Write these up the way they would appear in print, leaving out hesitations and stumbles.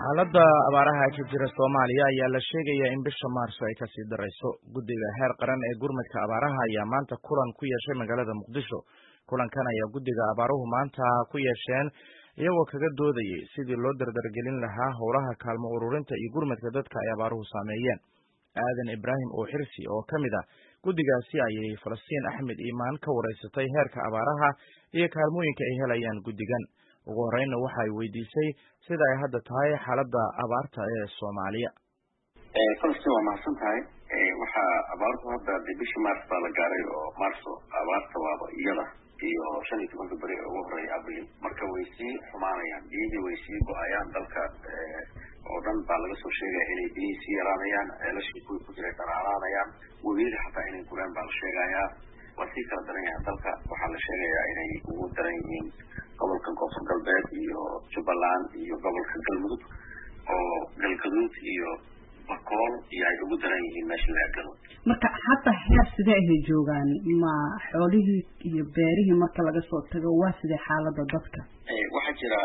xaaladda abaaraha ka jira Soomaaliya ayaa la sheegayaa in bisha Maarso ay ka sii darayso. Guddiga heer qaran ee gurmadka abaaraha ayaa maanta kulan ku yeeshay magaalada Muqdisho. Kulankan ayaa guddiga abaaruhu maanta ku yeesheen iyagoo kaga doodayay sidii loo dardargelin lahaa howlaha kaalmo ururinta iyo gurmadka dadka ay abaaruhu saameeyeen. Aadan Ibraahim oo Xirsi oo ka mid ah guddigaasi ayay Falastiin Axmed Iimaan ka wareysatay heerka abaaraha iyo kaalmooyinka ay helayaan guddigan. ugu horeyna waxa ay weydiisay sida ay hadda tahay xaaladda abaarta ee Soomaaliya. Falastiin waa mahadsan tahay. Waxa abaartu hadda bishii Maarso baa la gaaray oo Maarso abaarta waaba iyada iyo 15 bari ugu horeeyay Abriil marka way sii xumaanayaan biyihii way sii go'ayaan dalka oo dhan baa laga soo sheegay inay biyihii sii yaraanayaan ceelashii ku jiray daraaraanayaan weliba xataa inay guraan baa la sheegayaa waa sii kala daranayaan dalka waxaa la sheegayaa inay ugu daran yihiin gobolka Koonfur Galbeed iyo Jubbaland iyo gobolka Galmudug oo Galgaduud iyo Bakool iyo ay ugu daran yihiin meesha la galo marka hadda heer sidee ay joogaan ma xoolihii iyo beerihii marka laga soo tago waa sidee xaaladda dadka waxa jira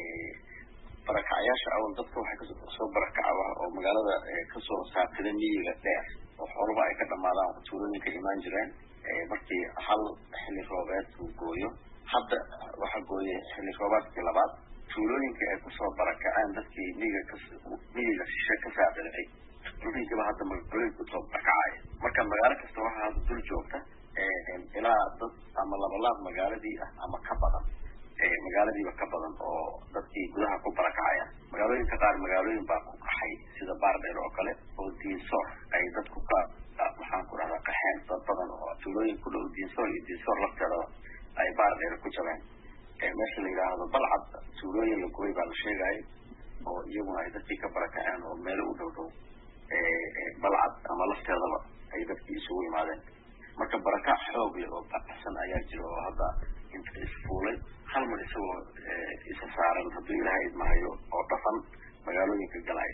barakacayaasha awal dadka waxay ka soo barakacaa oo magaalada ka soo saartay miyiga dheer oo xoolaha ay ka dhamaadaan tuulooyinka imaan jireen markii hal xilli roobeed uu gooyo hadda waxa gooyay xilli roobaadkii labaad tuulooyinka ay ku soo barakacaan dadkii miyiga shishe ka saartay tuulooyinka hadda magaalooyinka ku soo barakacay marka magaalo kasta waxa hadda dul joogta ilaa dad ama labaad magaaladii ah ama ka badan magaaladiiba ka badan oo dadkii gudaha ku barakacaya magaalooyinka qaar magaalooyin baa ku qaxay sida Baardheer oo kale oo Diinsor ay dadku ka waxaan ku raraa qaxeen dad badan oo tuulooyin ku dhow Diinsor lafteeda ay Baardheer ku jabeen meesha la yiraahdo Balcad tuulooyin la gooy baa la sheegay oo iyaguna ay dadkii ka barakaceen oo meel u dhow Balcad ama lafteedaba ay dadkii isugu yimaadeen marka barakac xoog leh oo baxsan ayaa jira oo hadda inta isfuulay hal mar isagoo isa saaran haddii Ilaahay idmahayo oo dhafan magaalooyinka galaya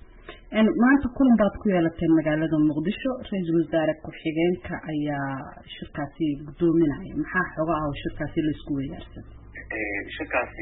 maanta kulan baad ku yeelatay magaalada Muqdisho ra'iisul wasaare ku-xigeenka ayaa shirkaasi gudoominaya maxaa xoga ah shirkaasi la isku weerarsan shirkaasi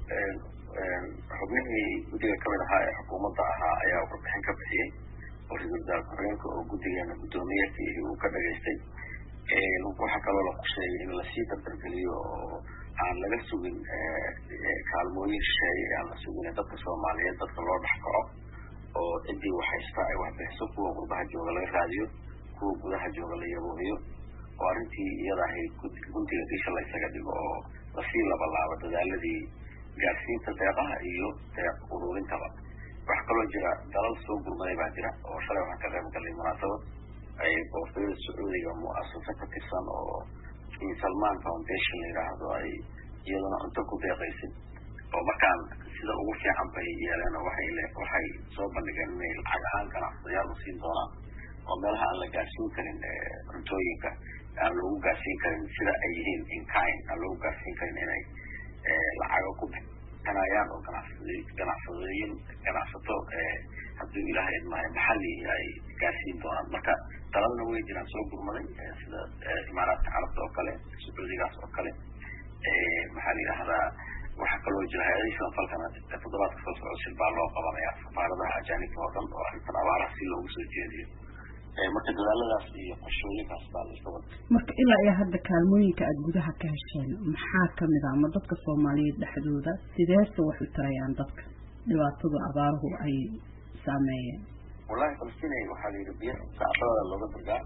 xubnihii guddiga kamid ahaa ee xukuumadda ahaa ayaa warbixin ka bixiyay oo ra'iisul wasaare ku-xigeenka oo guddigeena gudoomiyay uu ka dhageystay waxa kaloo la sheegay in la sii dardargeliyo oo aan laga sugin kaalmooyin shisheeye aan la sugin dadka Soomaaliyeed dadka loo dhaxkaco oo cidii waxaysta ay wax bixiso kuwa gudaha jooga laga raadiyo kuwa gudaha jooga la yaboohiyo oo arrintii iyada ahayd guntiga disha la isaga dhigo oo la sii laabo dadaaladii gaarsiinta deeqaha iyo deeq ururintaba waxa kaloo jira dalal soo gurmaday baa jira oo shalay waxaan ka qayb galay munaasabad ay boqortooyada Sacuudiga mu'assasa ka tirsan oo Salman Foundation la yiraahdo ay iyaduna cunto ku deeqaysay oo markaan sida ugu fiican bay yeeleen waxay soo bandhigeen inay lacag ahaan ganacsiyaal u siin doonaan oo meelaha aan la gaarsiin karin cuntooyinka aan loogu gaarsiin karin sida ay yihiin in kind aan loogu gaarsiin karin inay lacago ku bixinayaan oo ganacsato haddii Ilaahay idmaayo maxalli ay gaarsiin doonaan marka dalalna way jiraan soo gurmaday sida Imaaraadka Carabta oo kale Sacuudigaas oo kale maxaa la yiraahdaa waxa kaloo jira hay'adaha falkana toddobaadka soo socda baa loo qabanaya safaaradaha ajaanibka oo dhan oo arrintan abaaraha si loogu soo jeediyo marka dadaaladaas iyo qorshooyinkaas baa la isku waday marka ilaa ay hadda kaalmooyinka aad gudaha ka hesheen maxaa kamid ah ama dadka Soomaaliyeed dhexdooda sideese wax u tarayaan dadka dhibaatada abaaruhu ay saameeyeen wallahi Falastiin waxa la yiraahdaa saacada looga dargaa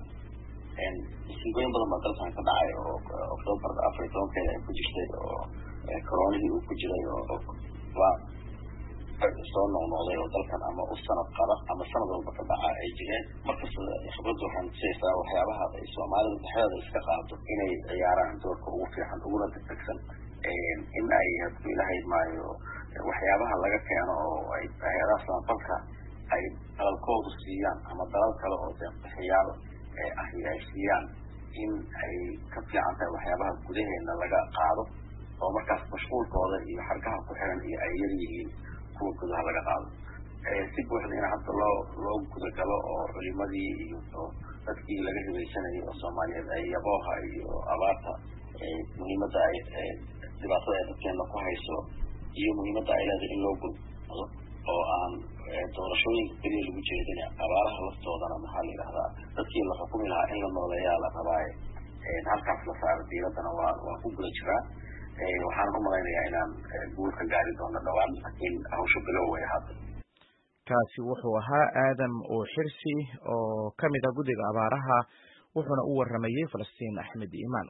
isgoyn badan baa dalkan ka dhacay oo October 14 ay ku jirtay oo koronadii uu ku jiray oo waa soo noqday oo dalkan ama u sanad qaba ama sanad walba ka dhaca ay jireen markasta khibradu waxaan sheegtaa waxyaabaha ay Soomaalida dhexdeeda iska qaado inay ciyaaraan doorka ugu fiican ugu degdegsan in ay haddii Ilaahay maayo waxyaabaha laga keeno oo ay hay'adaha samafalka ay dalalkoodu siiyaan ama dalal kale oo deeqbixiyaal ay siiyaan in ay ka fiican tahay waxyaabaha gudaheena laga qaado oo markaas mashquulkooda iyo xargaha ku xiran iyo ay yar yihiin kuwa gudaha laga qaado si buuxda in hadda loo guda galo oo culimadii iyo dadkii laga hibaysanayay oo Soomaaliyeed ay yabooha iyo abaarta muhiimadda ay dhibaatada ay dadkeena ku hayso iyo muhiimadda ay leedahay in loo gudbo oo aan doorashooyinka keliya lagu jeedina abaaraha laftoodana maxaa la yidhahdaa dadkii la xukumi lahaa in la nooleeyaa la rabaaye halkaas la saaro diiradana waa ku guda jiraa waxaan u malaynayaa inaan guul ka gaari doono dhawaan laakiin hawsha bilow way hadda. kaasi wuxuu ahaa aadam oo xirsi oo kamid ah guddiga abaaraha wuxuuna u waramayay Falastiin Axmed Iimaan.